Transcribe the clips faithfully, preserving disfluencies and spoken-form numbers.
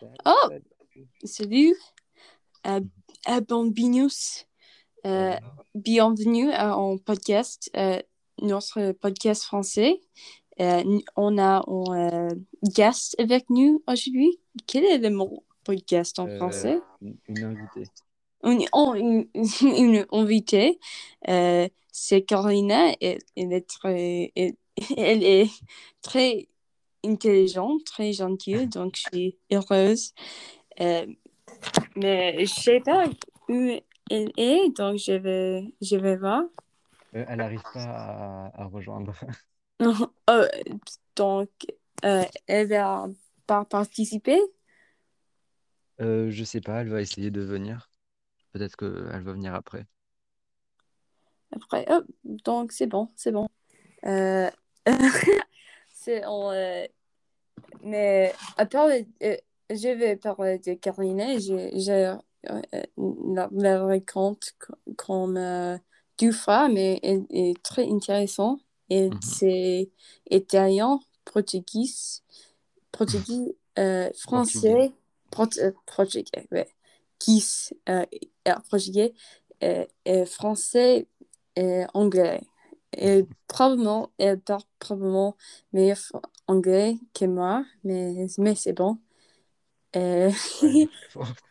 Oh, salut, euh, euh, Bambinus. Euh, bienvenue à un podcast, euh, notre podcast français. Euh, on a un euh, guest avec nous aujourd'hui. Quel est le mot podcast en Euh, français? une une invitée. Une, oh, une, une invitée. Euh, c'est Carolina. Elle, elle est très, elle, elle est très intelligente, très gentille, donc je suis heureuse. Euh, Mais je sais pas où elle est, donc je vais, je vais voir. Euh, elle n'arrive pas à, à rejoindre. Euh, donc, euh, elle va pas participer. Euh, je sais pas, elle va essayer de venir. Peut-être qu'elle va venir après. Après, oh, donc c'est bon, c'est bon. Euh, c'est, on, euh, mais à part, euh, je vais parler de Carolina. Je, je euh, la, la raconte co- comme euh, deux fois, mais elle est très intéressant. Et Mhm. c'est italien, portugais, portugais, euh, Portugais. français, port- euh, portugais, ouais. Qui, euh, euh, portugais, euh, euh, français et anglais. Et probablement, elle parle probablement meilleur f- anglais que moi, mais, mais c'est bon. Euh, Ouais, elle est très forte.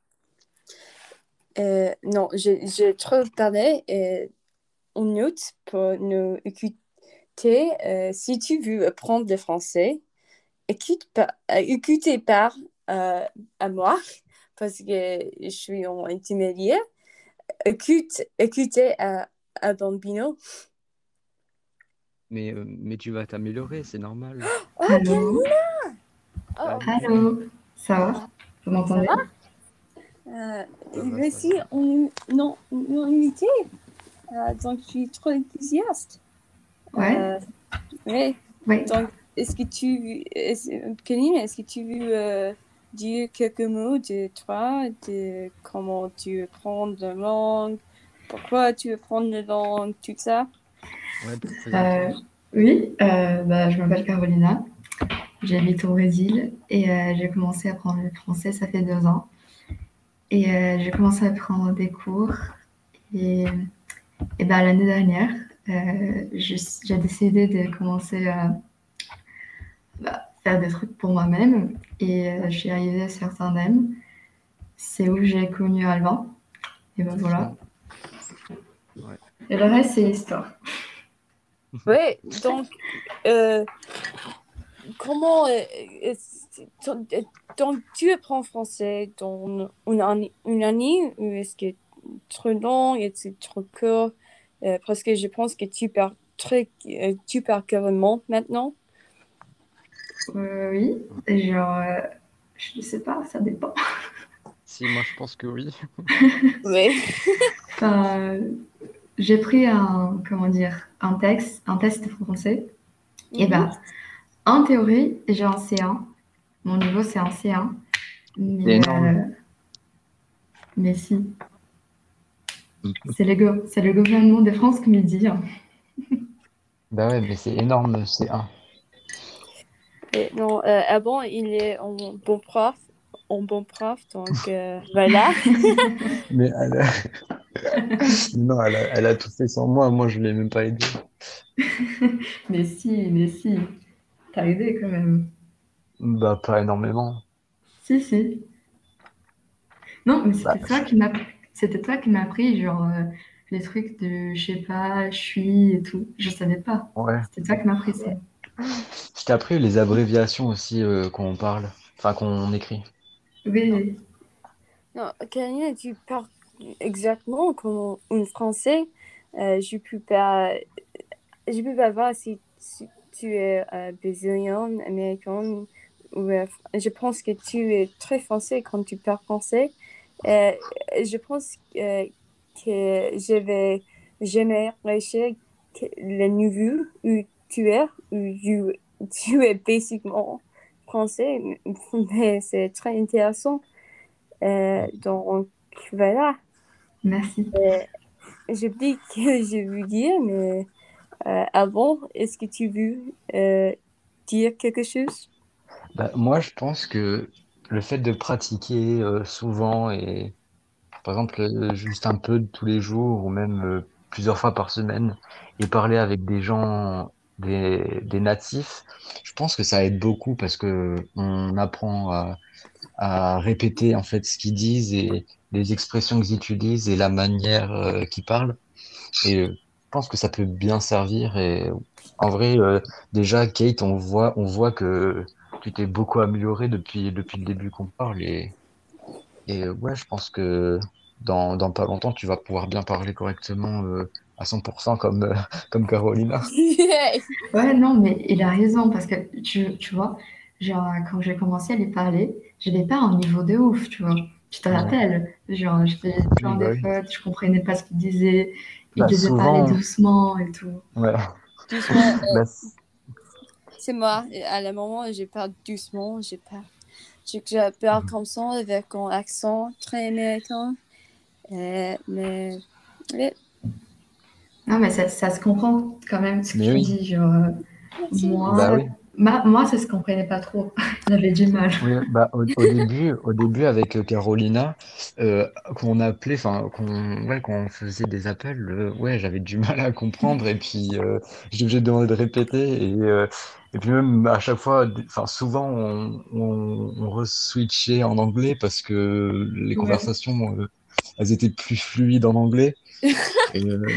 euh, non, je, je trouve parler euh, en note pour nous écouter. Euh, si tu veux apprendre le français, écoute pas, euh, écoutez par euh, à moi, parce que je suis en intermédiaire. Écoute, écoutez à, à Bambino. Mais, euh, mais tu vas t'améliorer, c'est normal. Oh, Allô? Camille! Oh, Salut, Allô? Ça va? Vous ça m'entendez? va? Euh, ça va, ça voici va. on, non, une invité. Euh, donc, je suis trop enthousiaste. Ouais? Euh, ouais. Oui. Donc, est-ce que tu, est-ce, Camille, est-ce que tu veux euh, dire quelques mots de toi, de comment tu apprends la langue, pourquoi tu apprends la langue, tout ça? Ouais, Euh, présente-toi. oui, euh, bah, je m'appelle Carolina, j'habite au Brésil et euh, j'ai commencé à apprendre le français, ça fait deux ans. Et euh, j'ai commencé à prendre des cours et, et bah, l'année dernière, euh, je- j'ai décidé de commencer à bah, faire des trucs pour moi-même et euh, je suis arrivée à Saint-Indem. C'est où j'ai connu Alban. Et ben voilà. Mhm. Ouais. Et le reste, c'est l'histoire. Oui, donc, euh, comment, euh, euh, ton- euh, donc, tu apprends français dans une année, une année ou est-ce que trop long et c'est trop court? Euh, parce que je pense que tu parles très, euh, tu parles couramment maintenant. Euh, oui, genre, euh, je sais pas, ça dépend. Si, moi je pense que oui. Oui. Enfin, euh, j'ai pris un, comment dire, un texte, un test français. Et Mhm. bah, en théorie, j'ai un C un. Mon niveau, c'est un C un. C'est Mais, énorme. euh, mais si, c'est le, go- c'est le gouvernement de France qui me le dit, hein. Bah ouais, mais c'est énorme, c'est un. Et non, euh, avant, il est en bon prof, en bon prof, donc euh, voilà. Mais elle a... Non, elle a, elle a tout fait sans moi, moi je l'ai même pas aidé. Mais si, mais si, t'as aidé quand même. Bah pas énormément. Si, si. Non, mais Bah, c'était toi qui m'as, c'était toi qui m'as appris, genre, euh, les trucs de, je sais pas, je suis et tout. Je savais pas. ouais. C'était toi qui m'as appris ça. Je t'ai appris les abréviations aussi euh, quand on parle, enfin quand on écrit. Oui, Non, Karine, tu parles exactement comme un Français. Euh, je peux pas, je peux pas voir si, si tu es euh, brésilien, américain ou euh, je pense que tu es très français quand tu parles français. Euh, je pense euh, que je vais jamais réussir que le niveau où tu es, où tu, tu es basiquement français, mais c'est très intéressant. Euh, donc, voilà. merci. Euh, j'ai oublié que je veux dire, mais euh, avant, est-ce que tu veux euh, dire quelque chose? Bah, moi je pense que le fait de pratiquer euh, souvent et par exemple euh, juste un peu de tous les jours ou même euh, plusieurs fois par semaine et parler avec des gens, des, des natifs, je pense que ça aide beaucoup parce que on apprend à, à répéter en fait ce qu'ils disent et les expressions qu'ils utilisent et la manière euh, qu'ils parlent. Et euh, je pense que ça peut bien servir. Et en vrai, euh, déjà, Kate, on voit, on voit que tu t'es beaucoup amélioré depuis, depuis le début qu'on parle. Et, et euh, ouais, je pense que dans, dans pas longtemps, tu vas pouvoir bien parler correctement euh, à cent pour cent comme, euh, comme Carolina. Ouais, non, mais il a raison, parce que tu, tu vois, genre, quand j'ai commencé à lui parler, j'avais pas un niveau de ouf, tu vois. Tu te Ouais. rappelles? Genre, je faisais plein Oui, de bah oui. fautes, je comprenais pas ce qu'il disait, il Bah devait parler souvent, doucement et tout. ouais. Doucement, euh, Bah, c- c'est moi. À le moment, j'ai peur doucement. J'ai peur. J'ai j'ai peur comme ça, avec un accent très américain. Euh, mais, ouais, Non, mais ça, ça se comprend quand même ce que mais tu oui, dis. Genre, euh, merci. moi, bah oui. ma- moi, ça se comprenait pas trop. J'avais du mal. Oui, bah au, au début, au début avec euh, Carolina, euh, quand on appelait, enfin, qu'on, ouais, quand on faisait des appels, euh, ouais, j'avais du mal à comprendre et puis euh, j'étais obligé de demander de répéter et euh, et puis même à chaque fois, enfin, souvent on on, on re-switchait en anglais parce que les Ouais. conversations, euh, elles étaient plus fluides en anglais. Et, euh,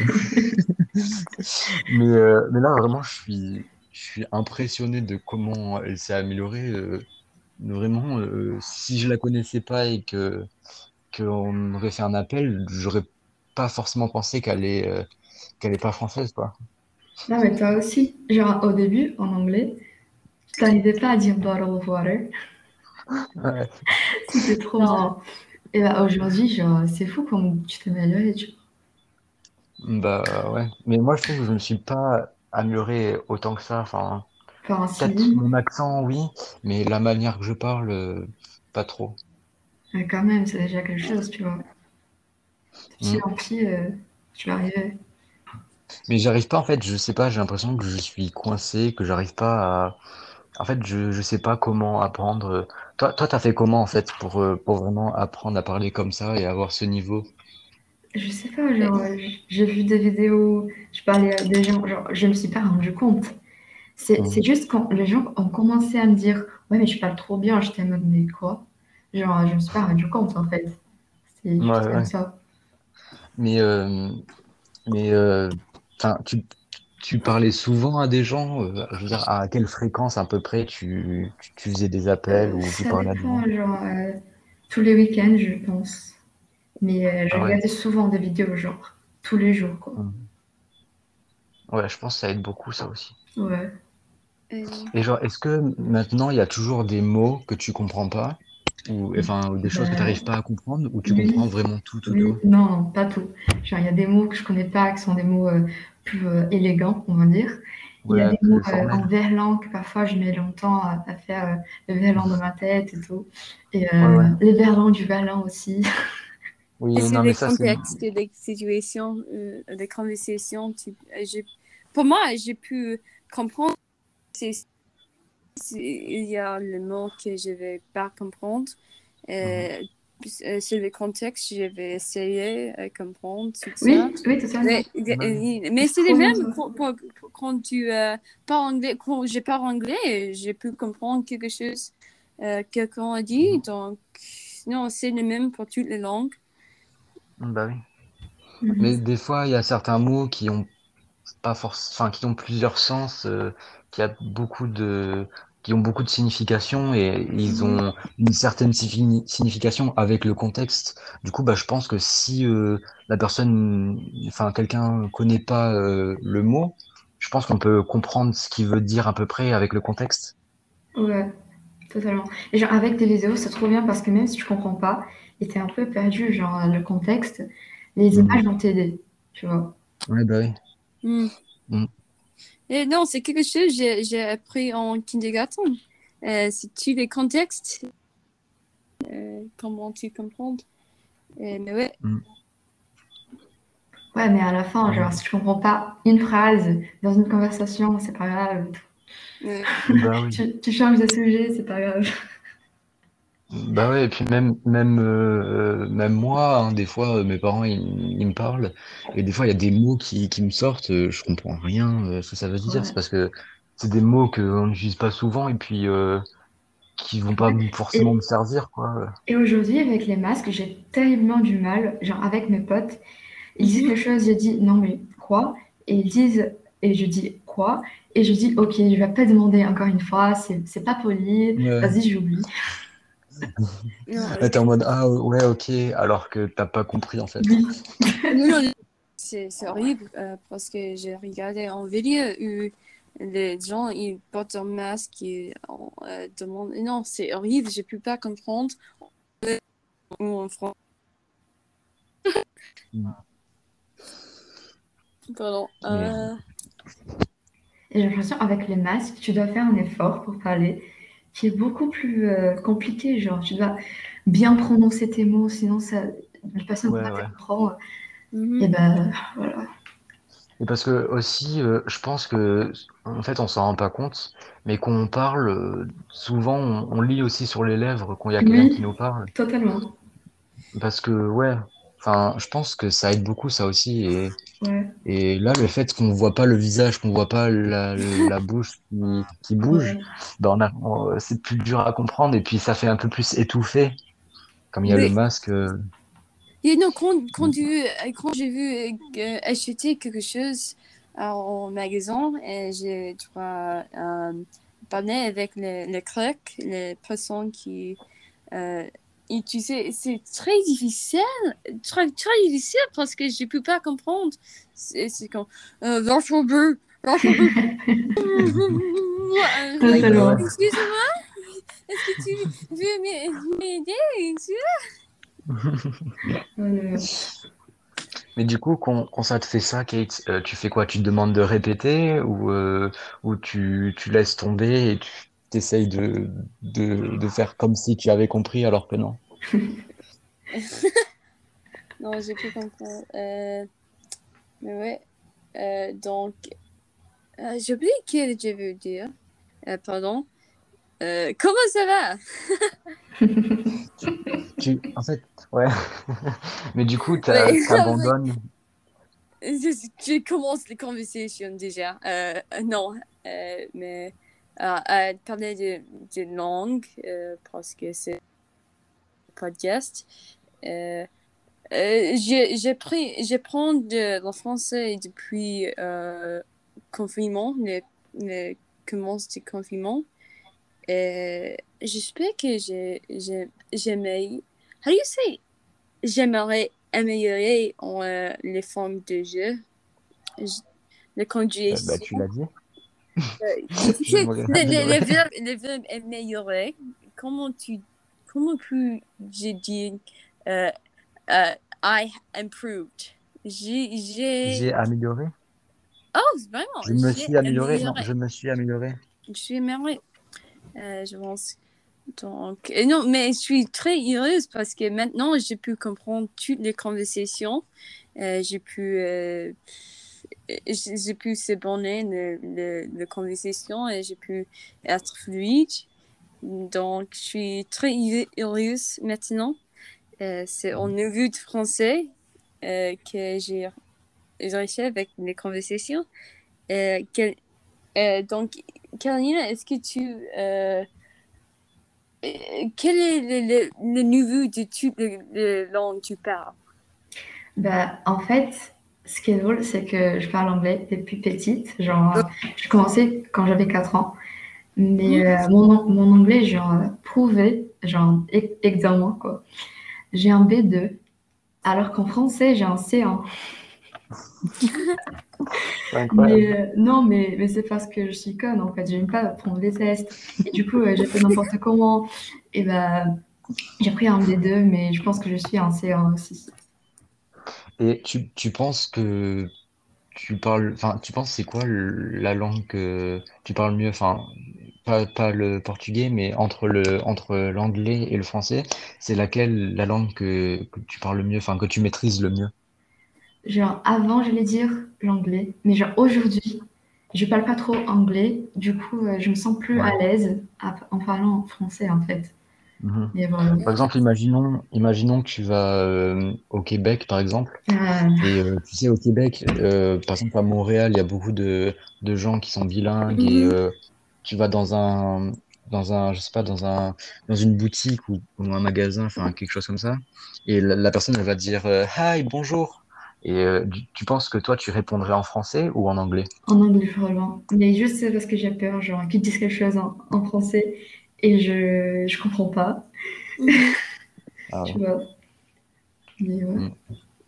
mais euh, mais là vraiment, je suis je suis impressionné de comment elle s'est améliorée. euh, Vraiment, euh, si je la connaissais pas et que qu'on aurait fait un appel, j'aurais pas forcément pensé qu'elle est euh, qu'elle est pas française, quoi. Non, mais toi aussi. Genre, au début, en anglais, tu t'arrivais pas à dire bottle of water. Ouais. C'était trop Non. marrant. Et bah, aujourd'hui, genre, c'est fou comme tu t'es amélioré, tu Bah ouais. Mais moi, je trouve que je me suis pas amélioré autant que ça. Enfin, vois. Enfin, peut-être si, mon accent, oui, mais la manière que je parle, euh, pas trop. mais quand même, c'est déjà quelque chose, tu vois. De petit Mm. en petit, euh, tu vas arriver. Mais j'arrive pas, en fait, je sais pas, j'ai l'impression que je suis coincé, que j'arrive pas à. En fait, je, je sais pas comment apprendre. Toi, toi, t'as fait comment, en fait, pour, euh, pour vraiment apprendre à parler comme ça et avoir ce niveau? Je sais pas, Euh, genre, euh, j'ai vu des vidéos, je parlais à des gens, genre, je me suis pas rendu compte. C'est, c'est Mhm. juste quand les gens ont commencé à me dire, ouais, mais je parle trop bien, j'étais en mode, mais quoi? Genre, je me suis pas rendu compte, en fait. C'est Ouais, juste comme ouais. ça. Mais, euh, mais euh, enfin, tu, tu parlais souvent à des gens, euh, je veux dire, à quelle fréquence à peu près tu, tu, tu faisais des appels Euh, ou tu ça parlais à des dépend, gens? genre, euh, tous les week-ends, je pense. Mais euh, je Ah ouais. regardais souvent des vidéos, genre, tous les jours, quoi. Mhm. Ouais, je pense que ça aide beaucoup, ça aussi. Ouais. euh, Et genre, est-ce que maintenant, il y a toujours des mots que tu comprends pas? Ou, enfin, ou des choses que tu Bah, n'arrives pas à comprendre, ou tu comprends oui, vraiment tout, tout, oui, tout? non, non, pas tout. Genre, il y a des mots que je connais pas, qui sont des mots euh, plus euh, élégants, on va dire. Il y a Ouais, des mots plus euh, en formel. verlan que parfois je mets longtemps à, à faire euh, le verlan dans ma tête et tout. Et Ouais, euh, ouais. les verlans du verlan aussi. Oui, c'est non, mais des ça, c'est. contextes, des situations, euh, des conversations. Tu- euh, j'ai- pour moi, j'ai pu comprendre. C'est, c'est- il y a le mot que je vais pas comprendre. Mhm. Euh, euh, sur le contexte, je vais essayer de comprendre tout ça. Oui, oui, totalement. Mais, Bah oui. mais C'est c'est les trop bien ça. mêmes pour- pour- pour- quand tu euh, parles anglais. Quand je parle anglais, j'ai pu comprendre quelque chose euh, que quelqu'un a dit. Mhm. Donc, non, c'est le même pour toutes les langues. Bah oui. Mais Mhm. des fois, il y a certains mots qui ont pas force, enfin, qui ont plusieurs sens, euh, qui a beaucoup de, qui ont beaucoup de signification et ils Oui, ont une certaine signi- signification avec le contexte. Du coup, bah, je pense que si euh, la personne, enfin, quelqu'un connaît pas euh, le mot, je pense qu'on peut comprendre ce qu'il veut dire à peu près avec le contexte. ouais, totalement. Et genre, avec des vidéos, c'est trop bien parce que même si tu comprends pas et t'es un peu perdu, genre, le contexte, les images Mhm. vont t'aider, tu vois. Ouais, bah oui. Hmm. Mhm. Et non, c'est quelque chose que j'ai j'ai appris en kindergarten. Euh, c'est tous les contextes, euh, comment tu comprends. Euh, mais ouais. Mhm. Ouais, mais à la fin, genre, si tu comprends pas une phrase dans une conversation, c'est pas grave. Ouais. Bah oui. Tu, tu changes de sujet, c'est pas grave. Bah ouais, et puis même, même, euh, même moi, hein, des fois, euh, mes parents, ils, ils me parlent, et des fois, il y a des mots qui, qui me sortent, euh, je comprends rien, euh, ce que ça veut dire. C'est Ouais. parce que c'est des mots qu'on n'utilise pas souvent, et puis euh, qui vont pas me- forcément me Et, servir, quoi. et aujourd'hui, avec les masques, j'ai terriblement du mal, genre avec mes potes, ils disent Mhm. quelque chose, je dis non mais quoi? Et ils disent, et je dis quoi? Et je dis ok, je vais pas demander encore une fois, c'est c'est pas poli, Ouais. vas-y, j'oublie. Non, Ouais, euh, t'es en mode, ah ouais, ok, alors que t'as pas compris, en fait. Oui, non, non, c'est c'est horrible euh, parce que j'ai regardé en vidéo où les gens ils portent un masque et on euh, demande. Non, c'est horrible, je peux pas comprendre. Ou en France, Mm. pardon. Mais Euh, et j'ai l'impression avec les masques, tu dois faire un effort pour parler qui est beaucoup plus euh, compliqué, genre tu dois bien prononcer tes mots, sinon ça, la personne ne peut ouais, pas te ouais. comprendre. Et mhm. ben voilà. Et parce que aussi, euh, je pense que, en fait, on s'en rend pas compte, mais quand on parle, euh, souvent, on, on lit aussi sur les lèvres quand il y a quelqu'un qui Oui, nous parle. totalement. Parce que, ouais, enfin, je pense que ça aide beaucoup, ça aussi. Et, Ouais, et là, le fait qu'on voit pas le visage, qu'on voit pas la, la bouche qui, qui bouge, ouais. ben on a, on- c'est plus dur à comprendre. Et puis, ça fait un peu plus étouffé, comme il y a le Oui. masque. euh, Et non, quand, quand, tu- quand j'ai vu euh, acheter quelque chose euh, au magasin, et j'ai tu vois, euh, parlé avec les, les Grecs, les personnes qui euh, et tu sais, c'est très difficile, très, très difficile parce que je peux pas comprendre. C'est c'est comme euh, vache bleu, vache bleu. Euh, like, Bah ouais. Totalement. excuse-moi, est-ce que tu veux m'aider? Euh, Mais du coup, quand, quand ça te fait ça, Kate, euh, tu fais quoi? Tu te demandes de répéter ou, euh, ou tu, tu laisses tomber et tu t'essayes de, de, de faire comme si tu avais compris alors que non? Non, j'ai pu comprendre. Euh, mais ouais. Euh, donc, euh, j'ai oublié ce que je veux dire. Euh, pardon. Euh, comment ça va? Tu, tu, en fait, ouais. Mais du coup, t'as- Oui, t'abandonnes. je, je commence les conversations déjà. Euh, non, euh, mais euh, à parler de, de langue, euh, parce que c'est un podcast. Euh, euh, j'ai j'ai pris, j'apprends de, le français depuis euh, confinement, le, le commence du confinement. Euh, j'espère que j'ai, j'ai, j'aimerais, how do you say, j'aimerais améliorer euh, les formes de jeu, J- la Euh, bah, conjugaison. tu l'as dit. Euh, Je le, m'aurais amélioré. le, le verbe, le verbe améliorer, comment tu, comment puis-je dire, euh, euh, I improved. J'ai, j'ai, J'ai amélioré. oh, vraiment, Je me j'ai suis amélioré. Non, amélioré. je me suis amélioré. Je suis amélioré. Euh, je pense. Donc, et non, mais je suis très heureuse parce que maintenant, j'ai pu comprendre toutes les conversations. Euh, j'ai pu, euh, j'ai j'ai pu s'abonner le, le, le conversation et j'ai pu être fluide. Donc, je suis très heureuse maintenant. Euh, c'est au niveau de français euh, que j'ai réussi avec les conversations. Euh, quel- euh, donc, Carolina, est-ce que tu, euh, euh, quel est le, le, le niveau de toutes les, les langues que tu parles? Bah, en fait, ce qui est drôle, c'est que je parle anglais depuis petite. Genre, euh, j'ai commencé quand j'avais quatre ans. Mais Mhm. euh, mon, an- mon anglais, genre, euh, prouvé, genre, e- examen, quoi. J'ai un B deux, alors qu'en français, j'ai un C un. C'est incroyable. Mais euh, non, mais, mais c'est parce que je suis conne, en fait. J'aime pas prendre les tests. Et du coup, euh, j'ai fait n'importe comment. Et bah, j'ai pris un B deux, mais je pense que je suis un C un aussi. Et tu, tu penses que tu parles, enfin, tu penses c'est quoi le- la langue que tu parles mieux, enfin, pas, pas le portugais, mais entre le, entre l'anglais et le français, c'est laquelle la langue que, que tu parles le mieux, enfin, que tu maîtrises le mieux? Genre, avant, j'allais dire l'anglais, mais genre aujourd'hui, je parle pas trop anglais, du coup, euh, je me sens plus à Ouais. l'aise à- en parlant français, en fait. Mhm. Et voilà. Par exemple, imaginons, imaginons que tu vas euh, au Québec, par exemple. Ah, Et euh, tu sais, au Québec, euh, par exemple à Montréal, il y a beaucoup de, de gens qui sont bilingues et Mhm. euh, tu vas dans un, dans un, je sais pas, dans un, dans une boutique ou, ou un magasin, enfin quelque chose comme ça. Et la, la personne, elle va te dire euh, Hi, bonjour. Et euh, tu, tu penses que toi, tu répondrais en français ou en anglais? en anglais, vraiment. Mais juste c'est parce que j'ai peur, genre, qu'ils disent quelque chose en, en français et je, je comprends pas, Mhm. Ah tu ouais. vois. Mais, ouais. Mm.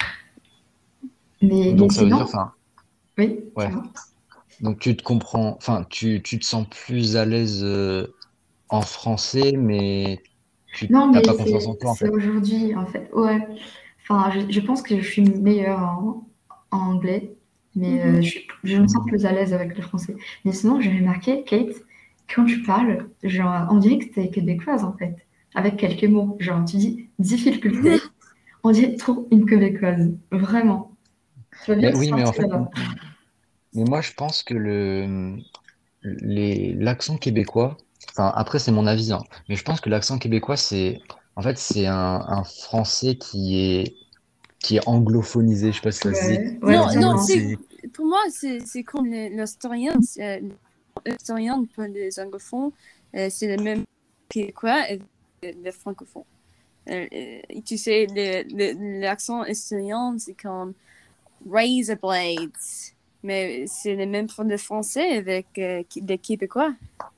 mais, mais Donc ça veut dire, sinon, enfin, oui, tu ouais. vois. Donc tu te comprends, enfin, tu, tu te sens plus à l'aise euh, en français, mais tu Non, t'as mais pas confiance en c'est toi, en c'est fait. aujourd'hui, en fait. Ouais. Enfin, je, je pense que je suis meilleure en, en anglais, mais euh, Mhm. je, suis- je me sens Mhm. plus à l'aise avec le français. Mais sinon, j'ai remarqué, Kate, quand tu parles, genre, on dirait que t'es québécoise, en fait, avec quelques mots. Genre, tu dis difficulté, on dirait trop une québécoise. Vraiment. Tu vas bien Mais te oui, mais en sentir fait, là-bas. mais moi je pense que le les l'accent québécois, enfin après c'est mon avis, hein, mais je pense que l'accent québécois c'est en fait c'est un, un français qui est qui est anglophonisé, je sais pas si ça se dit. Ouais, ouais, Non, C'est-à-dire non, que totalement. c'est c'est pour moi, c'est c'est comme les- l'Australien. c'est- L'Australien pour les anglophones, euh, c'est le même québécois et les francophones. Euh, euh, tu sais, le- le- l'accent australien, c'est comme razor blades. Mais c'est le même pour le français avec euh, les Québécois.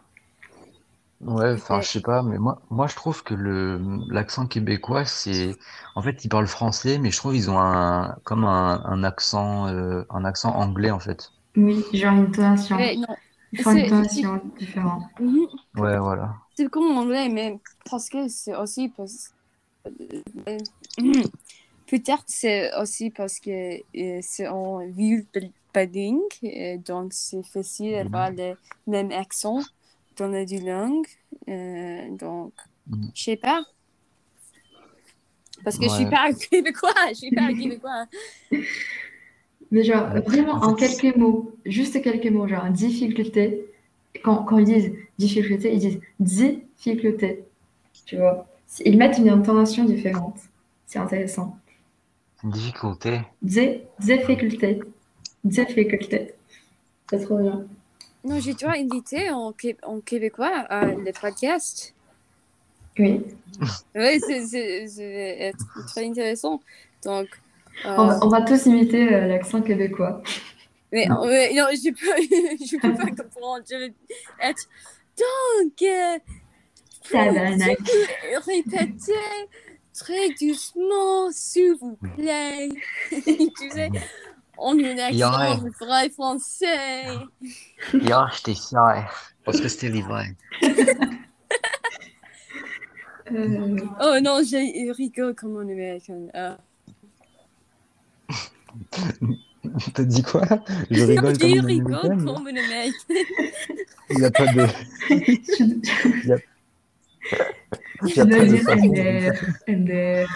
ouais, enfin je Mais- sais pas, mais moi moi je trouve que le l'accent québécois c'est en fait ils parlent français, mais je trouve ils ont un comme un, un accent euh, un accent anglais en fait. Oui, genre une intonation. mais non, Ils font une c'est c'est- intonation différente. mhm. Ouais, voilà. C'est comme en anglais, mais parce que c'est aussi parce peut-être c'est aussi parce que euh, c'est en ville bilingue, euh, donc c'est facile d'avoir le même accent dans les deux langues. Euh, donc, Mhm. je sais pas, parce que je suis Ouais. pas québécois, je suis pas québécois. Mais genre, Mhm. vraiment En en fait, quelques mots, juste quelques mots, genre difficulté. Quand, quand ils disent difficulté, ils disent difficulté, tu vois. Ils mettent une intonation différente. C'est intéressant. difficulté. Dé, difficulté, difficulté. C'est trop bien. Non, j'ai déjà invité en, Qué- en québécois à le podcast. Oui. Oui, c'est c'est- c'est être très intéressant. Donc, On va, euh, on va tous imiter euh, l'accent québécois. mais, mais non, je peux, je peux pas comprendre. Je vais être. Donc, euh, Tabarnak. peux-tu répéter très doucement, s'il vous plaît? Tu sais, en un accent Ouais, vrai français. ja, j'étais fier. Parce que c'était l'hiver. Euh, Oh non, je rigole comme un américain. Ah. T'as dit quoi? Je Non, rigole comme je une rigole américaine. comme un américain. Il n'y a pas de, tu, il y a, il y tu a dois pas de dire façon de Ender, rigoler. Ender.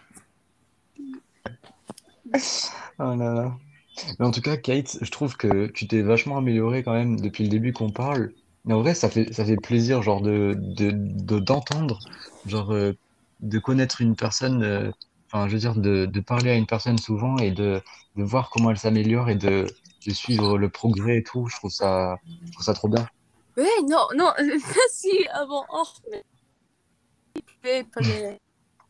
Oh là là. Mais en tout cas, Kate, je trouve que tu t'es vachement améliorée quand même depuis le début qu'on parle. Mais en vrai, ça fait, ça fait plaisir, genre, de, de, de- d'entendre, genre, euh, de connaître une personne, euh, enfin, je veux dire, de, de parler à une personne souvent et de, de voir comment elle s'améliore et de, de suivre le progrès et tout. Je trouve ça, je trouve ça trop bien. Ouais, non, non, merci avant. Oh, mais pour les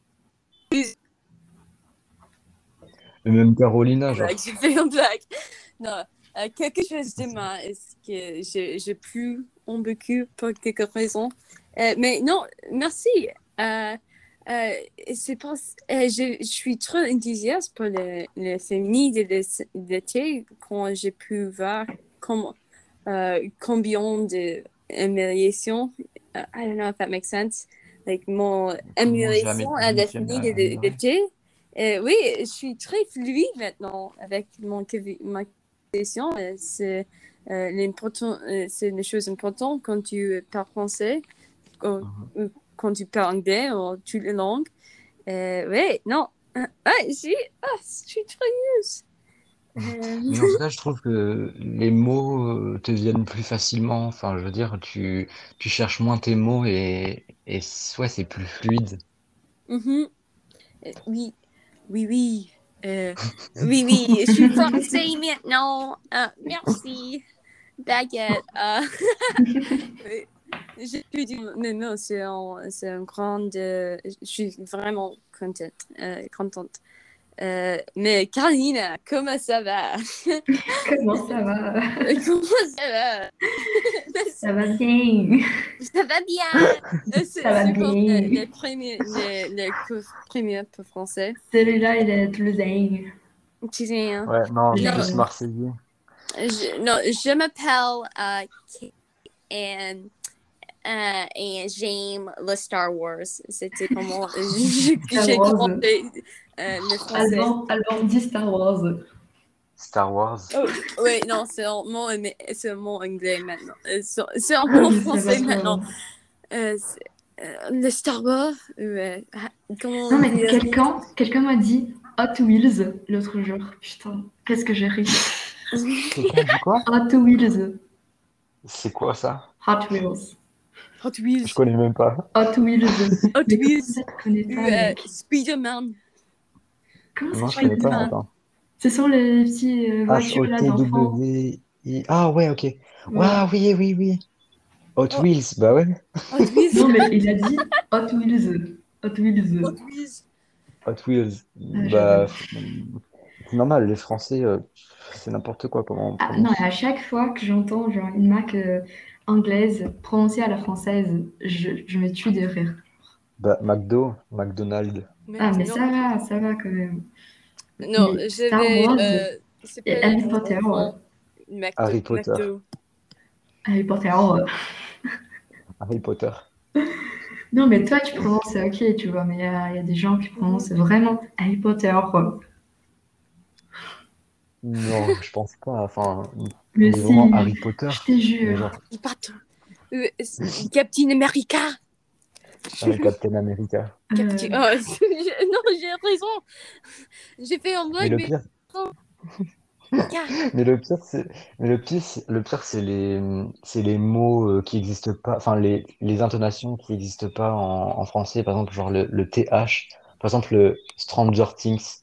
Et même Carolina, blagues, genre. j'ai fait une blague. Non, euh, quelque chose de mal, est-ce que j'ai j'ai plus en vécu pour quelques raisons. Euh, mais non, merci. Euh, euh, c'est pas, euh, je, je suis très enthousiaste pour le, le féminin de l'été quand j'ai pu voir comment, euh, combien d'améliorations. Uh, I don't know if that makes sense. Like mon Comment jamais amélioration ta à vie la s'est fin de améliorée. l'été. Euh, oui, je suis très fluide maintenant avec mon, ma question. Euh, C'est euh, l'important, euh, c'est une chose importante quand tu parles français, ou, Mhm. ou quand tu parles anglais ou toutes les langues. Euh, oui, non. Euh, ouais, je suis, ah, je suis très heureuse. Euh, Mais en tout cas, je trouve que les mots euh, te viennent plus facilement. Enfin, je veux dire, tu, tu cherches moins tes mots et, et c- ouais, c'est plus fluide. mhm. Euh, oui, oui, oui. Euh, oui, oui, je suis français maintenant. Ah, merci, baguette. Ah, oui. Je peux dire, mais non, c'est un, c'est un grand. euh, je suis vraiment contente. euh, contente. Euh, mais Carolina, comment ça va? Comment ça va? Comment ça va? Ça va bien. Ça va bien. Euh, C'est Ça va c'est comme le, bien. le premier, le, le cours premier pour français. Celui-là, il est toulousain. Tu sais, hein? Ouais, non, je suis Non, plus Euh, marseillais. je, non, je m'appelle euh, Kate and, euh, et j'aime le Star Wars. C'était comment j'ai Star j'ai Wars. commencé euh, le français. Alban, Alban dit Star Wars. Star Wars. Oh, oui, non, c'est en- mon, c'est mon anglais maintenant. Euh, C'est c'est en Ah, mon je sais pas français maintenant. trop. Euh, c'est- euh, le Star Wars, ouais. Ah, comment Non, mais dire? quelqu'un quelqu'un m'a dit Hot Wheels l'autre jour. Putain, qu'est-ce que j'ai ri. Quelqu'un dit quoi? Hot Wheels. C'est quoi ça? Hot Wheels. Hot Je Wheels. connais même pas. Hot Wheels. Hot Mais comment Wheels. ça, tu connais pas, Euh, mec? Spider-Man. Comment ça, Non, je tu connais connais pas. pas? Spider-Man. Attends. Ce sont les petites euh, voitures là d'enfants. H O T W I. Ah ouais, ok. Ouais. Waouh, oui, oui, oui. Hot Oh, Wheels, bah ouais. Hot Wheels. Non, mais il a dit Hot Wheels. Hot Wheels. Hot Wheels. Hot Wheels. Ah, Bah, j'adore. f- c'est normal, les Français, euh, c'est n'importe quoi comment on Ah, non, et prononce. à chaque fois que j'entends genre une marque euh, anglaise prononcée à la française, je, je me tue de rire. Bah, McDo, McDonald's. Ah, mais Maintenant. ça va, ça va quand même. Non, Mais je Star vais. Wars Euh, c'est et pas Harry en Potter, ouais. enfant. McDo. Harry Potter. McDo. Harry Potter, ouais. Harry Potter. Non, mais toi, tu prononces ok, tu vois, mais il y, a il y a des gens qui Mhm. prononcent vraiment Harry Potter, ouais. Non, je pense pas. Enfin, on Mais dit vraiment Harry si, Potter. je te Mais jure. genre, Pardon. Euh, c'est- Captain America. euh, Captain America. Euh, Captain. Oh, je- non, j'ai raison. J'ai fait un Mais blague, le mais. pire, America. mais le pire, c'est, mais le pire, c'est, le pire, c'est les, c'est les mots euh, qui existent pas, enfin, les, les intonations qui existent pas en, en français. Par exemple, genre le, le T H. Par exemple, le Stranger Things.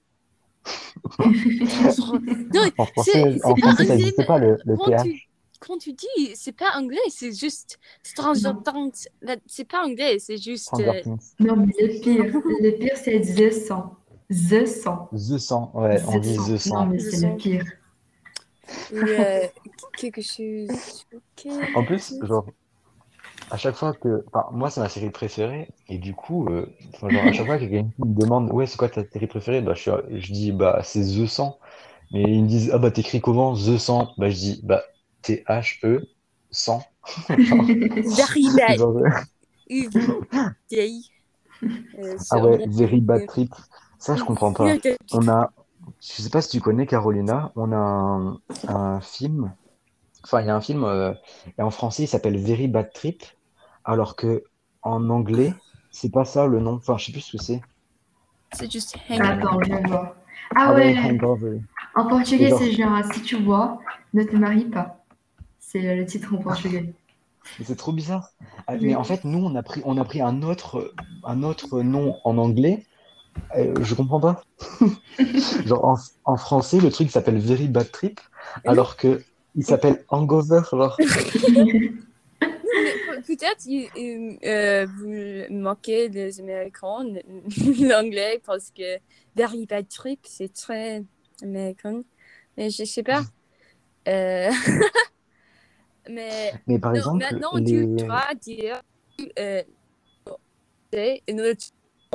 Non, En c'est français, c'est en pas français, ça anglais, n'existe pas, mais le, le quand tu, T H. quand tu dis, c'est pas anglais, c'est juste Stranger non, Things. Là, c'est pas anglais, c'est juste. Stranger euh, Things. non, mais le pire, le pire, c'est The cent. The cent. The sang, ouais, on The dit cent. The Non, sang. mais je c'est le sens. pire. Ou euh, quelque chose. En Quelque plus, chose. genre, à chaque fois que, enfin, moi, c'est ma série préférée, et du coup, euh, enfin, genre, à chaque fois que quelqu'un me demande, ouais, c'est quoi ta série préférée, bah, je, suis- je dis, bah, c'est The cent. Mais ils me disent, ah, bah, t'écris comment? The cent. Bah, je dis, bah, T H E, cent. Genre, Very bad. genre, Uv. Day. Euh, ah c'est un ouais, bon. Very Bad Trip. Ça, je comprends pas. On a, je sais pas si tu connais Carolina, on a un, un film, enfin, il y a un film, euh, et en français, il s'appelle Very Bad Trip, alors que en anglais, c'est pas ça le nom. Enfin, je sais plus ce que c'est. C'est juste Euh, hangover. Attends, je vais voir. Ah ah ouais, ouais, Hangover. en Et portugais, c'est genre, genre si tu bois, ne te marie pas. C'est le titre en portugais. mais c'est trop bizarre. Ah, mais en Oui. fait, nous, on a pris, on a pris un autre, un autre nom en anglais. Euh, je comprends pas. Genre, en, en français, le truc s'appelle Very Bad Trip, Non, alors que il s'appelle Hangover. Genre, non, mais pe- peut-être il- il- euh, vous moquez les Américains, l'anglais, parce que Very Bad Trip, c'est très américain. Mais je sais pas. Euh, mais mais par non, exemple, maintenant, tu les, dois dire euh, c'est une autre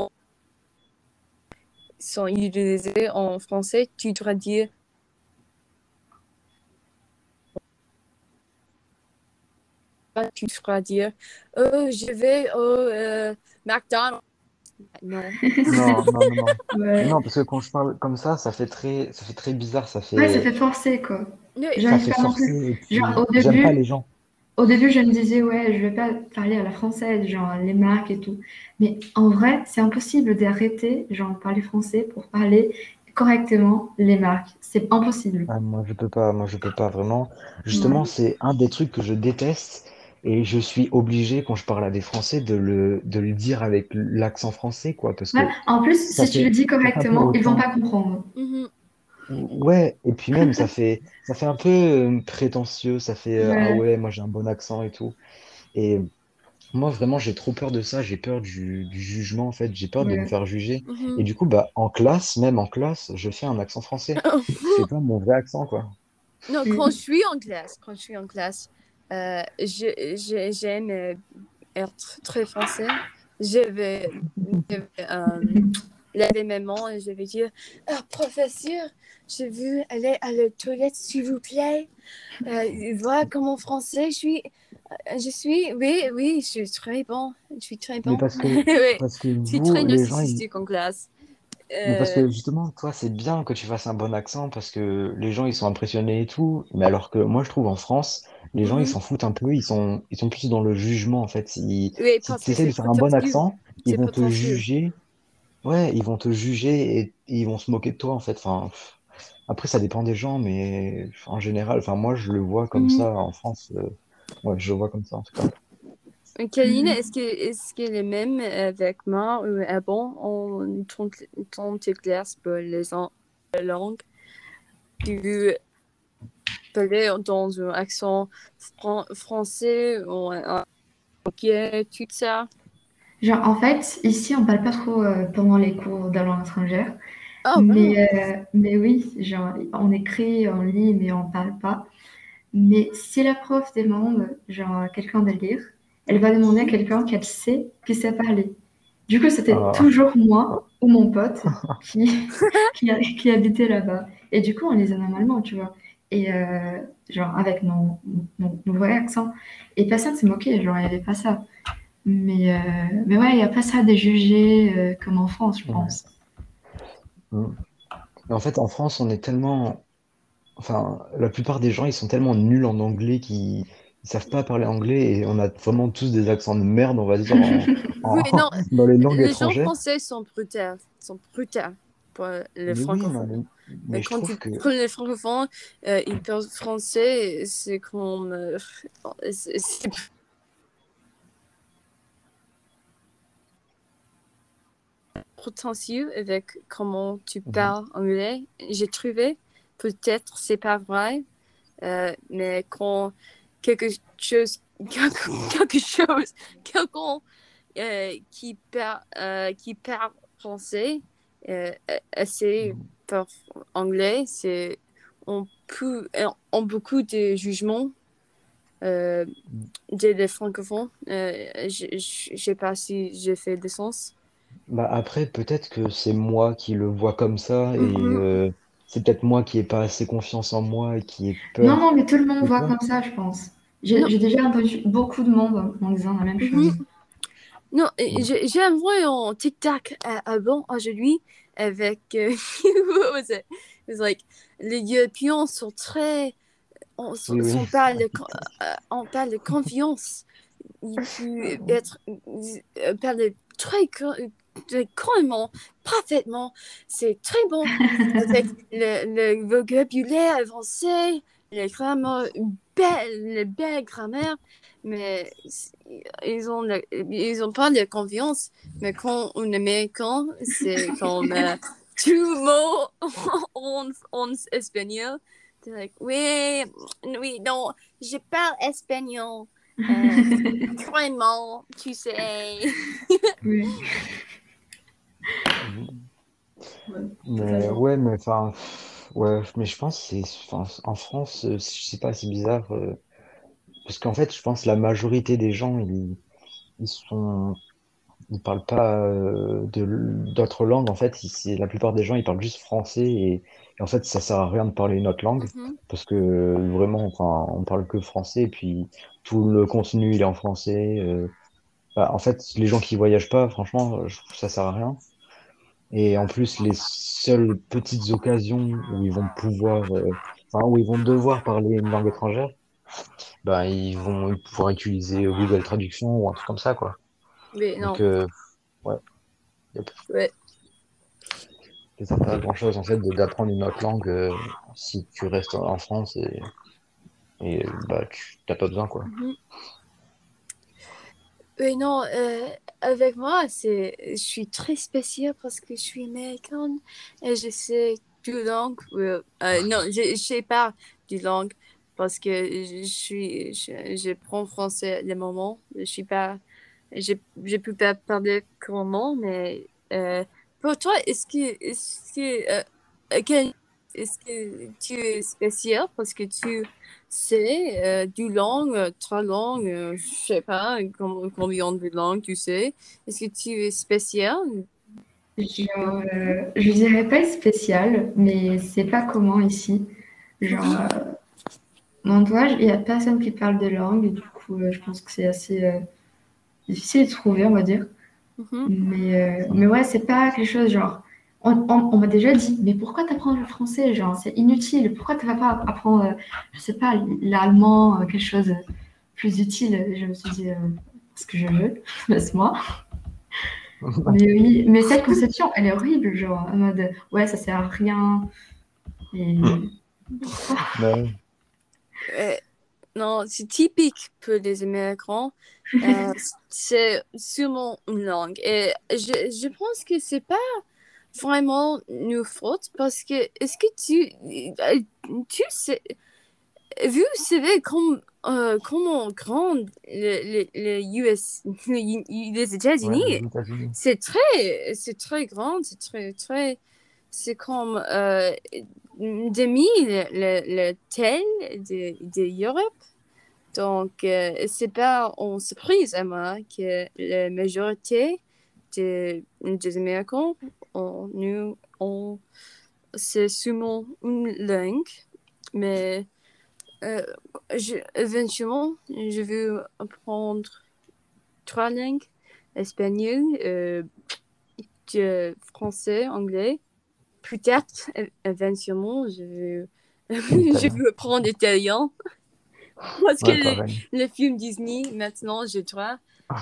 sont utilisés en français, tu dois dire tu dois dire oh je vais au euh, McDonald's. Non. non, non, non, non. Mais Ouais. non, parce que quand je parle comme ça, ça fait très, ça fait très bizarre. Ça Ouais, ça fait, fait forcer, quoi. Mais- ça J'arrive fait pas non forcer. plus. Et Genre, puis, au j'aime pas début, les gens. au début, je me disais, ouais, je vais pas parler à la française, genre les marques et tout. Mais en vrai, c'est impossible d'arrêter, genre, parler français pour parler correctement les marques. C'est impossible. Ah, moi, je peux pas, moi, je peux pas vraiment. Justement, Ouais. c'est un des trucs que je déteste et je suis obligé, quand je parle à des Français, de le, de le dire avec l'accent français, quoi, parce Ouais. que En plus, ça si tu le fait, dis ça fait un peu correctement, ils vont autant. pas comprendre. Mhm. Ouais, et puis même, ça fait, ça fait un peu euh, prétentieux, ça fait, euh, ah Ouais. ouais, moi, j'ai un bon accent et tout. Et moi, vraiment, j'ai trop peur de ça, j'ai peur du, du jugement, en fait, j'ai peur de me Ouais. faire juger. Et Mhm. du coup, bah, en classe, même en classe, je fais un accent français. Je fais pas mon vrai accent, quoi. Non, quand je Mm. suis en classe, quand je suis en classe, euh, je, je- j'aime euh, être très français. Je vais, je vais euh, laver mes mains et je vais dire, ah, professeur, je veux aller à la toilette, s'il vous plaît. Euh, voilà comment français je suis. Euh, Je suis, oui, oui, je suis très bon. Je suis très Mais bon. parce que, Oui, parce que je suis vous, très les gens, ils- narcissique en classe. mais parce Euh, que justement, toi, c'est bien que tu fasses un bon accent parce que les gens, ils sont impressionnés et tout. Mais alors que moi, je trouve en France, les gens, ils mhm. s'en foutent un peu. Ils sont, ils sont plus dans le jugement, en fait. Ils- Oui, si parce tu que essaies c'est de faire un bon prétentieux. accent, ils C'est vont te prétentieux. juger. Ouais, ils vont te juger et, et ils vont se moquer de toi, en fait. Enfin, pff, après, ça dépend des gens, mais en général, enfin, moi, je le vois comme Mhm. ça en France. euh, ouais, je le vois comme ça, en tout cas. Caroline, Mm. est-ce que est-ce qu'elle est même avec moi ou avant on ton ton classe pour les en- langues tu parlais dans un accent fran- français ou un anglais, tout ça? Genre, en fait, ici, on parle pas trop euh, pendant les cours de langue étrangère. Oh, vraiment? Mais, euh, mais oui, genre, on écrit, on lit, mais on parle pas. Mais si la prof demande, genre, à quelqu'un de lire, elle va demander à quelqu'un qu'elle sait qui sait parler. Du coup, c'était Ah, toujours moi ou mon pote qui, qui, a- qui habitait là-bas. Et du coup, on lisait normalement, tu vois. Et euh, genre, avec nos, nos, nos vrais accents. Et personne s'est moqué, genre, il n'y avait pas ça. Mais, euh, mais ouais, il n'y a pas ça des jugés euh, comme en France, je ouais. pense. Mm. Mais en fait, en France, on est tellement. Enfin, la plupart des gens, ils sont tellement nuls en anglais qu'ils ils savent pas parler anglais et on a vraiment tous des accents de merde, on va dire, en, Oui, en- non, dans les langues les gens étrangères. français sont brutaux, sont brutaux pour les Mais oui, non, francophones. mais, Mais mais je quand trouve tu que. prends les francophones, euh, ils parlent français, c'est comme euh, c'est c'est prétentieux avec comment tu Mhm. parles anglais. J'ai trouvé, peut-être c'est pas vrai, euh, mais quand quelque chose, quelque, quelque chose, quelqu'un euh, qui parle euh, qui parle français, euh, assez par anglais, c'est on peut on beaucoup de jugements euh, des des francophones. Euh, je je- je sais pas si j'ai fait de sens. Bah après, peut-être que c'est moi qui le vois comme ça et Mhm. euh, c'est peut-être moi qui ai pas assez confiance en moi et qui ai Non, peur. non, mais tout le monde Ou voit quoi? comme ça, je pense. J'ai Non, j'ai déjà entendu beaucoup de monde en disant la même chose. mhm. Non, Mm. j'ai j'ai envoyé un TikTok à- avant aujourd'hui avec euh, what was it? It was like les Européens sont très on, Oui, oui. on parle de, euh, on parle de confiance. Il peut être euh, parler très co- de- calmement, parfaitement. C'est très bon avec le, le vocabulaire avancé, les grammaires belle, les belles grammaires, mais ils ont, le- ils ont pas de confiance. Mais quand on est américain, c'est comme euh, tout mot en, en espagnol. C'est like, oui, oui, non, je parle espagnol. Euh, Vraiment, tu sais. Oui, Mhm. ouais, Mais totalement. ouais, mais enfin, pff, ouais, mais je pense que c'est, enfin, en France, euh, je sais pas, c'est bizarre. euh, Parce qu'en fait, je pense que la majorité des gens, ils, ils sont, ils parlent pas euh, de d'autres langues. En fait, ils- c'est- la plupart des gens, ils parlent juste français et, et en fait, ça sert à rien de parler une autre langue Mhm. parce que vraiment, enfin, on parle que français et puis tout le contenu, il est en français. euh. Bah, en fait, les gens qui voyagent pas, franchement, je trouve que ça sert à rien. Et en plus, les seules petites occasions où ils vont pouvoir, euh, enfin, où ils vont devoir parler une langue étrangère, ben, ils vont pouvoir utiliser Google Traduction ou un truc comme ça, quoi. Mais Donc, non, euh, ouais. Yep. ouais. ça sert pas à grand-chose en fait de d'apprendre une autre langue euh, si tu restes en en France et, et bah tu t'as pas besoin quoi. Mhm. Oui, non, euh, avec moi, c'est, je suis très spéciale parce que je suis américaine et je sais deux langues. Euh, euh, non, je, je sais pas deux langues parce que je suis, je, je prends français le moment. Je suis pas, je, je peux pas parler couramment, mais euh, pour toi, est-ce que, est-ce que, euh, euh, quel- est-ce que tu es spécial parce que tu sais euh, deux langues, euh, trois langues, euh, je sais pas com- combien de langues tu sais. Est-ce que tu es spécial? Genre, euh, je dirais pas spécial, mais c'est pas commun ici. Genre, Mhm, euh, mon entourage, il y a personne qui parle de langue, et du coup, euh, je pense que c'est assez euh, difficile de trouver, on va dire. mhm. Mais, euh, mais ouais, c'est pas quelque chose genre. On, on- on m'a déjà dit, mais pourquoi t'apprends le français? Genre, c'est inutile. Pourquoi tu vas pas apprendre, euh, je sais pas, l'allemand, euh, quelque chose de plus utile? Et je me suis dit, euh, parce que je veux, laisse-moi. Mais oui, mais cette conception, elle est horrible, genre, en mode, ouais, ça sert à rien. Et pourquoi? Bah ouais. Euh, non, c'est typique pour les Américains. Euh, c'est sûrement une langue. Et je, je pense que c'est pas vraiment une faute parce que est-ce que tu, euh, tu sais, vous savez comme, euh, comment grand le, le, le U S, le- les Ouais, États-Unis, les États-Unis. c'est très, c'est très grand, c'est très, très, c'est comme euh, demi le, le, le tel de, de Europe. Donc, euh, c'est pas en surprise à moi que la majorité des, des Américains, ont, nous, ont, c'est seulement une langue, mais euh, je, éventuellement, je veux apprendre trois langues, espagnol, euh, que- français, anglais. Peut-être, é- éventuellement, je veux, je Italien. veux apprendre italien. Parce que Ouais, le, pareil. le film Disney, maintenant, je dois.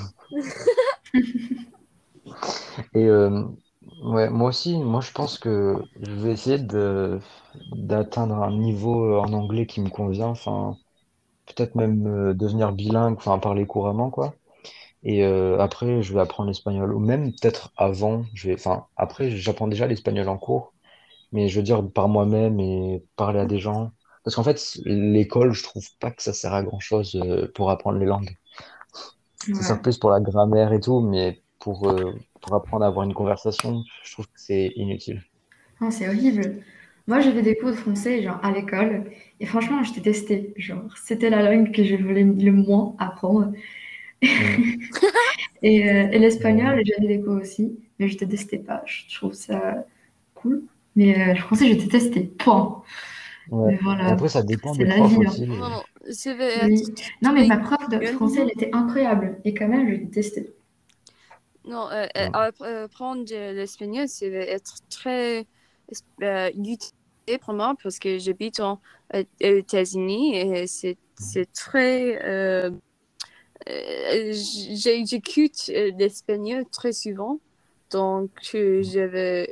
Et euh, ouais, moi aussi, moi je pense que je vais essayer de d'atteindre un niveau euh, en anglais qui me convient, enfin peut-être même euh, devenir bilingue, enfin parler couramment quoi. Et euh, après je vais apprendre l'espagnol ou même peut-être avant, je vais, enfin après j'apprends déjà l'espagnol en cours, mais je veux dire par moi-même et parler à des gens. Parce qu'en fait l'école, je trouve pas que ça sert à grand-chose euh, pour apprendre les langues. Ça sert Ouais. plus pour la grammaire et tout, mais pour, euh, pour apprendre à avoir une conversation, je trouve que c'est inutile. Non, c'est horrible. Moi, j'avais des cours de français, genre, à l'école, et franchement, je détestais. Genre, c'était la langue que je voulais le moins apprendre. Mm. Et, euh, et l'espagnol, Euh, j'avais des cours aussi, mais je détestais pas. Je trouve ça cool. Mais euh, le français, je détestais. Point. ouais. Mais Et voilà, après, ça dépend c'est des la profs vie, hein. aussi. euh. Oh, ça va être Oui. Non, mais très ma prof de dur. français, elle était incroyable. Et quand même, je détestais. Non, euh, euh, Mm. apprendre l'espagnol, ça va être très euh, utile pour moi parce que j'habite en- euh, aux États-Unis et c'est c'est très. Euh, euh, j'ai- j'écoute euh, l'espagnol très souvent, donc euh, j'avais,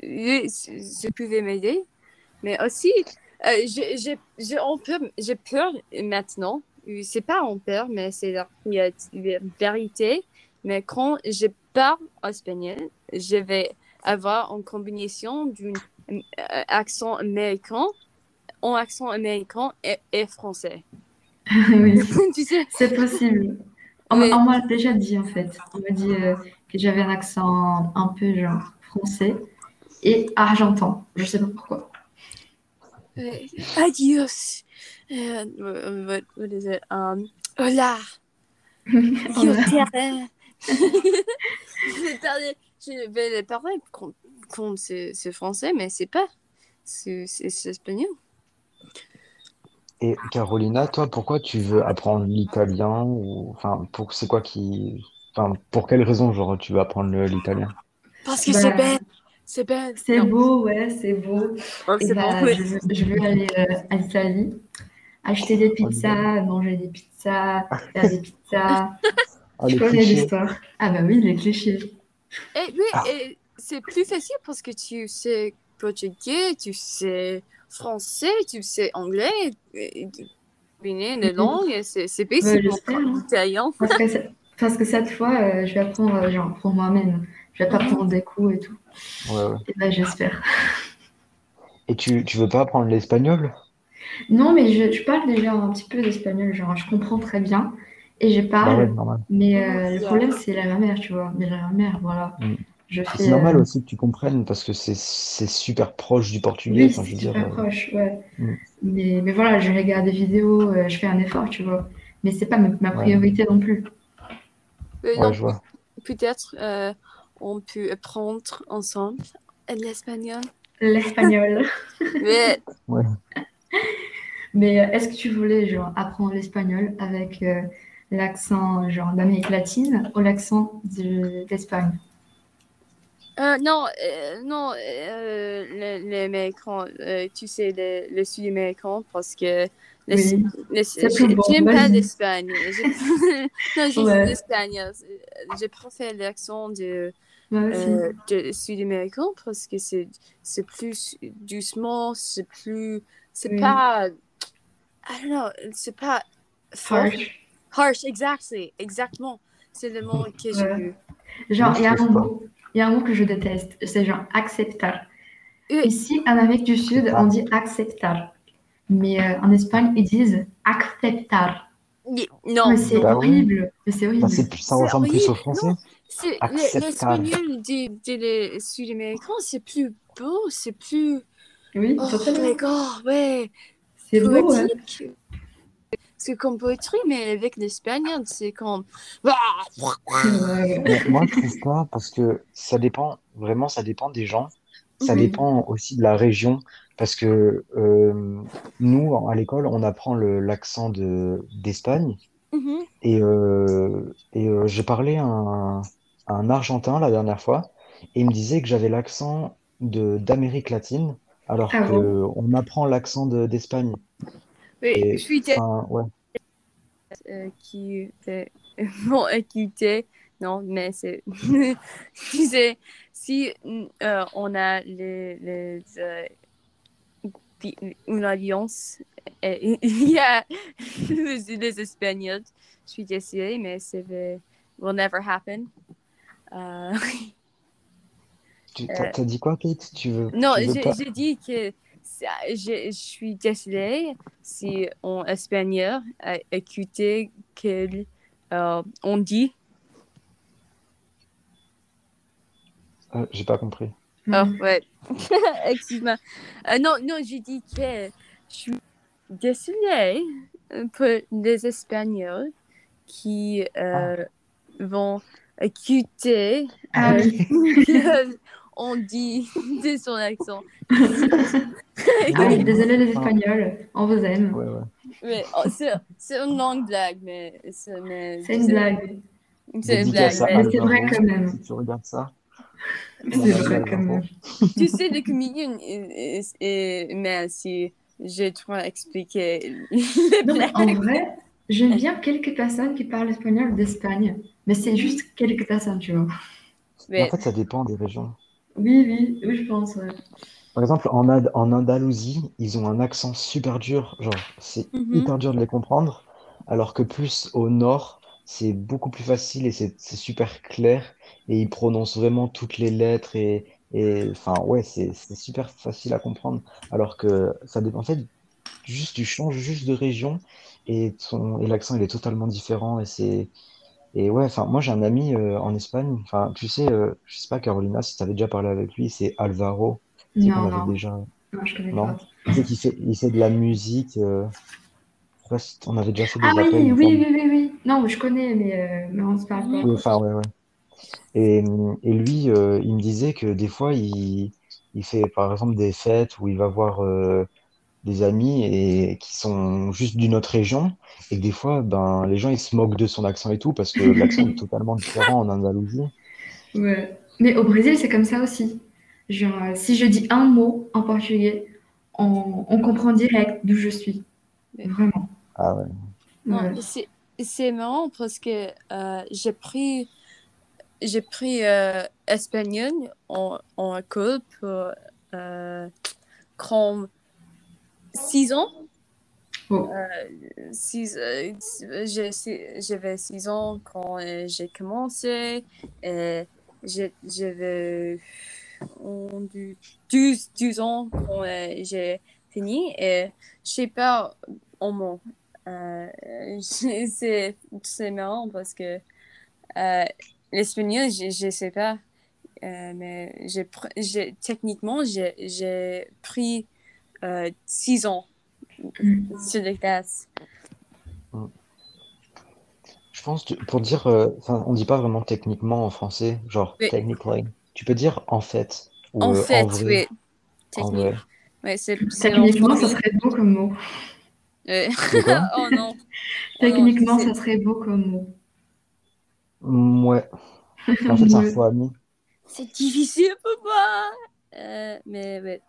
je pouvais m'aider. Mais aussi, euh, j'ai j'ai- j'ai en peur, j'ai peur maintenant. C'est pas en peur, mais c'est la, la- la vérité. Mais quand je parle espagnol, je vais avoir une combinaison d'un euh, accent américain, en accent américain et, et français. Oui, Tu sais? c'est possible. On, m'a on Oui. m'a déjà dit, en fait. On m'a dit euh, que j'avais un accent un peu, genre, français et argentin. Je sais pas pourquoi. Oui. Adios. Uh, what, what is it? Um, hola. Yo Voilà. terrain. Je vais parler, je vais le parler comme, comme c'est c'est français, mais c'est pas. C'est c'est- c'est espagnol. Et Carolina, toi, pourquoi tu veux apprendre l'italien ou enfin pour c'est quoi qui enfin pour quelle raison genre tu veux apprendre le- l'italien? Parce que c'est Bah, belle. C'est belle. c'est Non. beau, ouais, c'est beau. Oh, Et c'est bon, bah, oui. je veux, je veux aller euh, à l'Italie, acheter des En Italie. pizzas, manger des pizzas, faire des pizzas. Ah, Tu les connais clichés. l'histoire. Ah bah oui, les clichés. Et oui, Ah, et c'est plus facile parce que tu sais portugais, tu sais français, tu sais anglais, et, combiner les Oui. langues, c'est, c'est Ouais, basiquement j'espère, hein. italien. Parce que, c'est- parce que cette fois, euh, je vais apprendre euh, genre, pour moi-même. Je vais pas Mhm. prendre des cours et tout. Ouais, ouais. Et ben, j'espère. Et tu, tu veux pas apprendre l'espagnol? Non, mais je, je parle déjà un petit peu d'espagnol. Genre, je comprends très bien et je Bah ouais, parle. normal. Mais Mhm. euh, le Yeah. problème, c'est la grammaire, tu vois. Mais la grammaire, voilà. Mm. Je Et c'est fais. normal euh, aussi que tu comprennes parce que c'est c'est super proche du portugais. Oui, Enfin, je c'est veux dire. super euh, proche, ouais. mm. Mais, mais voilà, je regarde des vidéos, euh, je fais un effort, tu vois. Mais c'est pas ma, ma Ouais, priorité non plus. Euh, ouais, non, je vois. peut-être euh, on peut apprendre ensemble l'espagnol. L'espagnol. Mais Ouais. Mais euh, est-ce que tu voulais, genre, apprendre l'espagnol avec euh, l'accent, genre, d'Amérique latine ou l'accent de- d'Espagne? euh, non, euh, non, euh, les, les Américains, euh, tu sais, les, les Sud-Américains, parce que les- Oui, les- c'est plus bon, j'aime pas vas-y. l'Espagne. Je- non, juste Ouais, l'Espagne. Je préfère l'accent de, moi aussi. euh, de Sud-Américain parce que c'est, c'est plus doucement, c'est plus, c'est Oui, pas, I don't know, c'est pas fort. harsh. Harsh, exactly, exactement. C'est le mot que je Ouais. veux. Moi, Genre, je il y a un trouve pas. mot, il y a un mot que je déteste, c'est genre acceptar. Euh, Ici, en Amérique du C'est Sud, on tard. dit acceptar. Mais euh, en Espagne, ils disent acceptar. y- Mais non, c'est non. Bah oui. horrible. Mais c'est Bah horrible. c'est plus- ça C'est ressemble plus au horrible. français. Non, c'est le- Acceptar. l'espagnol des, des les Sud-Américains, c'est plus beau, c'est plus. Oui, Oh totalement. my god, ouais, C'est beau, hein. poétique. C'est comme poétrie, mais avec l'espagnol, c'est comme. Ouais, ouais. Mais moi, je trouve pas parce que ça dépend, vraiment, ça dépend des gens. Ça Mhm, Oui. dépend aussi de la région parce que euh, nous, à l'école, on apprend le, l'accent de, d'Espagne mhm, et, euh, et euh, j'ai parlé à un, à un Argentin la dernière fois et il me disait que j'avais l'accent de, d'Amérique latine alors Ah que bon? on apprend l'accent de, d'Espagne. oui, je Et suis enfin, ouais. euh, qui fait bon écouter non mais c'est tu sais si euh, on a les, les euh, pi- une alliance et il y a les, les Espagnols je suis désolée mais c'est will never happen. Euh, Tu t'as, euh, t'as dit quoi, Kate? Tu veux, non tu veux j'ai pas? j'ai dit que ça- je, je suis désolée si en espagnol a écouté que euh, on dit. Euh, j'ai pas compris. Oh, Hmm. ouais. Excuse-moi. Euh, non, non, j'ai dit que je suis désolée pour les Espagnols qui Ah, euh, vont écouter Ah euh, oui. que on dit de son accent. Ah non, oui, mais moi, désolé les enfin, Espagnols, on vous aime. ouais, ouais. Mais oh, c'est c'est une longue blague, mais c'est mais, C'est une c'est blague. c'est une blague. Dédicace à Mais Mais c'est vrai Alvaro, quand même. si tu regardes ça, mon C'est ami vrai quand Alvaro. même. tu sais, le comédien, et, et, mais si j'ai trop expliqué les Non, mais en blagues. vrai, j'aime bien quelques personnes qui parlent espagnol d'Espagne. Mais c'est Mhm. juste quelques personnes, tu vois. Mais en Mais fait, ça dépend des régions. Oui, oui, oui, je pense, ouais. Par exemple, en, Ad- en Andalousie, ils ont un accent super dur, genre, c'est mhm. hyper dur de les comprendre, alors que plus au nord, c'est beaucoup plus facile et c'est c'est super clair, et ils prononcent vraiment toutes les lettres, et, et enfin, ouais, c'est c'est super facile à comprendre, alors que ça dépend, en fait, juste, tu changes juste de région, et, ton, et l'accent, il est totalement différent, et c'est, et ouais, enfin, moi, j'ai un ami euh, en Espagne, enfin, tu sais, euh, je sais pas, Carolina, si tu avais déjà parlé avec lui, c'est Alvaro, c'est qu'on Non, avait non, déjà. non, je connais Non? pas. Tu sais qu'il fait, il fait de la musique. Euh, je sais pas si on avait déjà fait Ah des appels, il oui, me oui, semble. oui, oui, oui. Non, je connais, mais, euh, mais on se parle pas. Mhm. Oui, enfin, ouais, ouais. Et, et lui, euh, il me disait que des fois, il, il fait par exemple des fêtes où il va voir euh, des amis et qui sont juste d'une autre région. Et que des fois, ben, les gens, ils se moquent de son accent et tout parce que l'accent il est totalement différent en Andalousie. Ouais. Mais au Brésil, c'est comme ça aussi. Genre, euh, si je dis un mot en portugais, on, on comprend direct d'où je suis. Mais- Vraiment. Ah ouais. non, Ouais. c'est c'est marrant parce que euh, j'ai pris j'ai pris euh, espagnol en, en école pour euh, comme six ans. Oh. Euh, six, euh, j'ai- six- j'avais six ans quand euh, j'ai commencé. Et j'ai- j'avais on du douze, douze ans quand euh, j'ai fini. Et je sais pas, en mot. Euh, c'est c'est marrant parce que euh, l'espagnol, je, je sais pas. Euh, mais j'ai, pr- j'ai techniquement, j'ai, j'ai pris euh, six ans Mm. sur les classes. Mm. Je pense que pour dire, euh, enfin, on dit pas vraiment techniquement en français, genre Oui, technically. Tu peux dire en fait ou en euh, en fait, vrai, oui, en technique. vrai. Ouais, c'est, c'est en Techniquement, ça français. serait beau comme mot. Euh, De quoi? oh non, oh non, Techniquement, ça c'est, serait beau comme mot. Mm, ouais. Mais en fait, c'est un faux Ouais. ami. c'est difficile pour moi. Euh, mais ouais,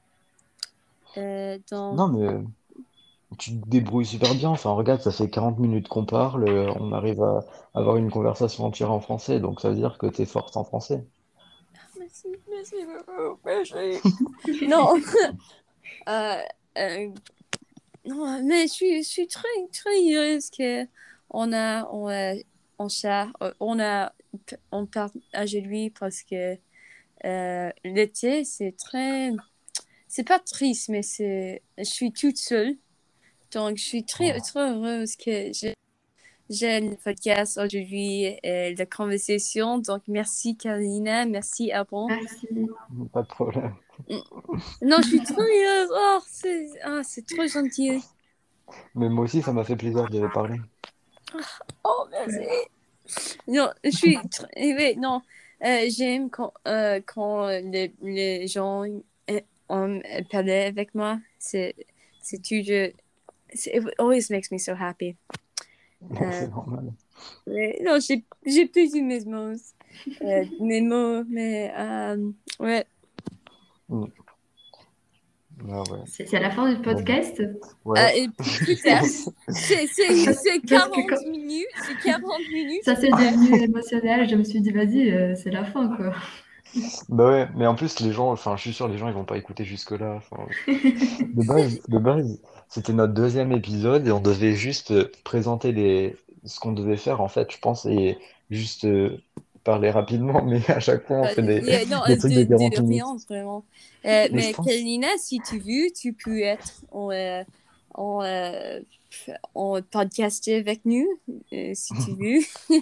euh, dans... Non, mais euh, tu te débrouilles super bien. Enfin, regarde, ça fait quarante minutes qu'on parle, euh, on arrive à avoir une conversation entière en français, donc ça veut dire que t'es forte en français. Merci, merci beaucoup, merci. Non, euh, euh, non, mais je suis, je suis très, très heureuse que on a, on a, on, cha- on a, on partage lui parce que euh, l'été, c'est très, c'est pas triste, mais c'est, je suis toute seule. Donc, je suis très, Oh, très heureuse que j'ai, j'ai le podcast aujourd'hui et la conversation. Donc, merci Carolina, merci Abon. Merci. pas de problème. Non, je suis trop heureuse. Oh, c'est, ah, c'est trop gentil. Mais moi aussi, ça m'a fait plaisir de parler. Oh, merci. Ouais. Non, je suis tr- eh oui, non, euh, j'aime quand, euh, quand les, les gens euh, on parlait avec moi. C'est, c'est toujours, c'est- it always makes me so happy. Euh, C'est normal. mais non, j'ai, j'ai plus de mes mots, euh, mes mots, mais euh, ouais. Mm. Ah ouais. C'est c'est à la fin du Bon, bah, podcast? Euh, ouais, et p- je peut-être, pense. c'est, c'est, Parce, c'est parce que quarante quand minutes, c'est quarante minutes, ça s'est peut-être. devenu émotionnel, je me suis dit, vas-y, euh, c'est la fin, quoi. Bah ouais, mais en plus, les gens, enfin, je suis sûr, les gens, ils vont pas écouter jusque-là. Enfin, de base, de base, c'était notre deuxième épisode et on devait juste euh, présenter les... ce qu'on devait faire, en fait, je pense, et juste euh, parler rapidement, mais à chaque fois, on Euh, fait des, yeah, non, des euh, trucs de de, quarante de minutes. rien, vraiment. Euh, Mais je mais pense, Kalina, si tu veux, tu peux être en, euh, en, euh, en podcaster avec nous, euh, si tu veux.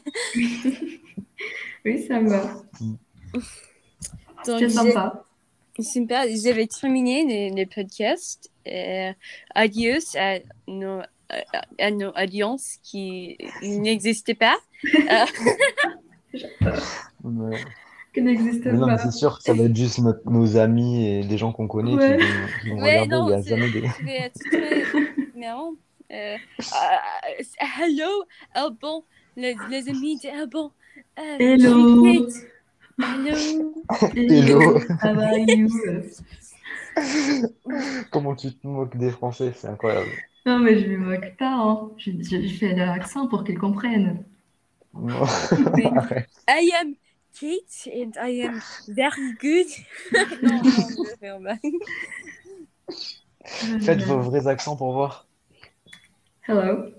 Oui, ça me va. Donc, C'était j'ai, sympa. super, j'avais terminé le, le podcast. Euh, adios à nos, à, à nos audiences qui n'existaient pas. Euh, J'adore. mais, Qui mais n'existe non, mais c'est pas. sûr, ça va être juste notre- nos amis et des gens qu'on connaît qui Ouais. vont, qui vont mais regarder. Il y non, a c'est- jamais des. je vais être très marrant. Euh, euh, hello, Albon, les, les amis d'Albon. Euh, je suis Hello. Kate. Hello. Hello! Hello. How are you? Comment tu te moques des Français, c'est incroyable. Non, mais je me moque pas, hein. Je, je- je fais l'accent pour qu'ils comprennent. Non. Oui. Arrête. I am Kate and I am very good. non, non, je vais faire mal. Oh là Faites là. vos vrais accents pour voir. Hello.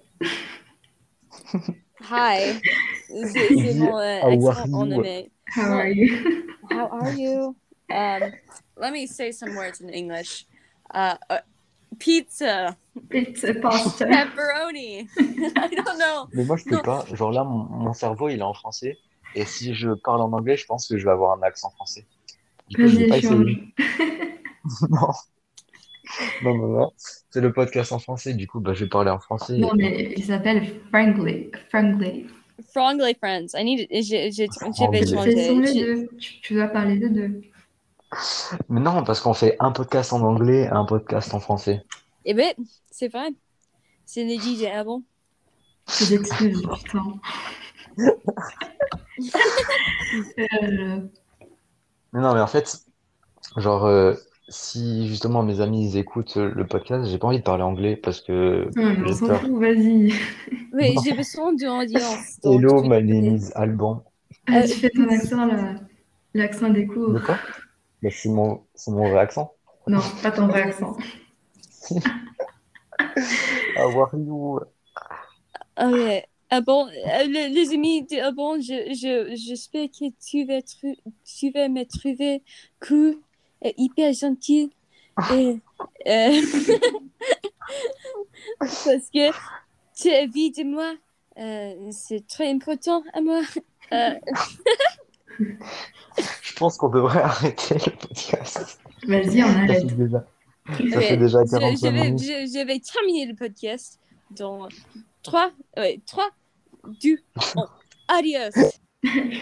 Hi. C'est Il c'est dit mon euh, How are accent en you? anglais. How Non, are you? how are you? Um, let me say some words in English. Uh, uh, pizza. It's a pasta. Pepperoni. I don't know. Mais moi, je peux Non. pas. Genre là, mon, mon cerveau, il est en français. Et si je parle en anglais, je pense que je vais avoir un accent français. Du coup, je vais Vas-y, pas essayer. change. Non, non, non, non. C'est le podcast en français. Du coup, bah, je vais parler en français. Non, Et puis, mais il s'appelle Frankly. Frankly. Frongly Friends. I need. Je, je, je vais C'est anglais. c'est sont changer. les Je- deux. Tu, tu dois parler des deux. Mais non, parce qu'on fait un podcast en anglais et un podcast en français. Eh ben, c'est vrai. C'est les D J avant. Tes excuses, putain. Euh, Mais non, mais en fait, genre, euh, si justement mes amis ils écoutent euh, le podcast, j'ai pas envie de parler anglais parce que non, mais on j'ai s'en peur. fout, vas-y. Oui, j'ai besoin d'une audience. Donc, Hello, je my name vais. is Alban. Ah, Euh, tu fais ton accent, là. L'accent des De cours. quoi? Bah, c'est mon, c'est mon vrai accent. Non, pas ton vrai accent. How are you? ok. Ah bon, euh, les, les amis, de- ah bon, je, je, j'espère que tu vas, tru- tu vas me trouver cool, et hyper gentil et euh, parce que tu es vie de moi, euh, c'est très important à moi. Euh, Je pense qu'on devrait arrêter le podcast. Vas-y, on Ça fait arrête. déjà, ça fait ok, déjà je, je quarante-cinq vais, minutes. je, je vais terminer le podcast dans trois, ouais, trois, deux, un. Adios.